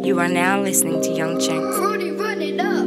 You are now listening to Young Chinks. Rudy, run it up.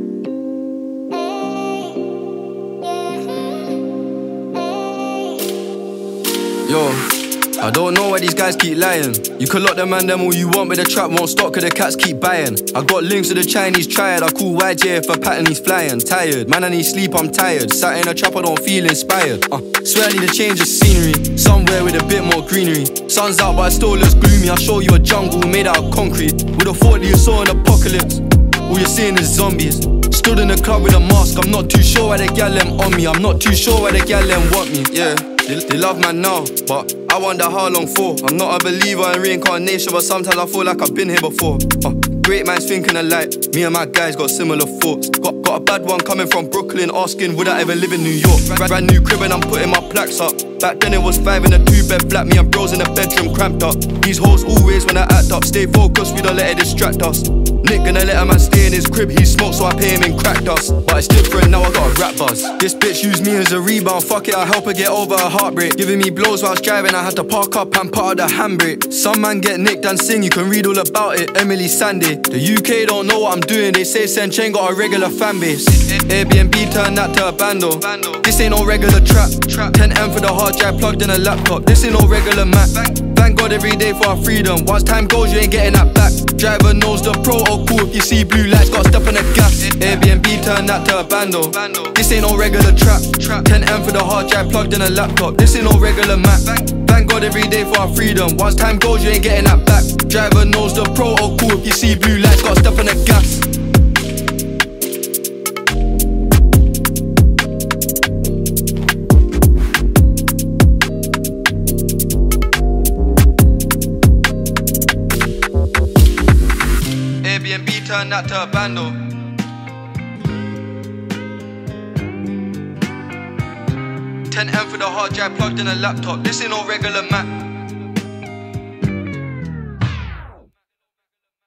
Yo, I don't know why these guys keep lying. You can lock them and them all you want, but the trap won't stop cause the cats keep buying. I got links to the Chinese triad, I call YJ if a pattern he's flying. Tired, man I need sleep, I'm tired. Sat in a trap, I don't feel inspired. Swear I need a change of scenery, somewhere with a bit more greenery. Sun's out but it still looks gloomy. I'll show you a jungle made out of concrete. With a 40 you saw an apocalypse, all you're seeing is zombies. Stood in the club with a mask, I'm not too sure why the gal them on me. I'm not too sure why the gal them want me, yeah. They love man now, but I wonder how long for. I'm not a believer in reincarnation, but sometimes I feel like I've been here before. Great minds thinking alike, me and my guys got similar thoughts. Got a bad one coming from Brooklyn, asking would I ever live in New York. Brand new crib and I'm putting my plaques up. Back then it was 5 in a 2-bed flat, me and bros in the bedroom cramped up. These hoes always wanna act up, stay focused, we don't let it distract us. Nick gonna let a man stay in his crib, he smokes so I pay him in crack dust. But it's different, now I got a rap buzz. This bitch used me as a rebound, fuck it, I'll help her get over her heartbreak. Giving me blows while I was driving, I had to park up and part of the handbrake. Some man get nicked and sing, you can read all about it, Emily Sandy. The UK don't know what I'm doing, they say Sen Chain got a regular fan base. Airbnb turned that to a bando. This ain't no regular trap. 10M for the hard drive plugged in a laptop. This ain't no regular Mac. Thank God every day for our freedom. Once time goes, you ain't getting that back. Driver knows the protocol. If you see blue lights, gotta step on the gas. Airbnb turned that to a bando. This ain't no regular trap. 10M for the hard drive plugged in a laptop. This ain't no regular Mac. Thank God every day for our freedom. Once time goes, you ain't getting that back. Driver knows the protocol. If you see blue lights, gotta step on the gas. Airbnb turned that to a bando. $10M for the hard drive plugged in a laptop. This ain't no regular Mac.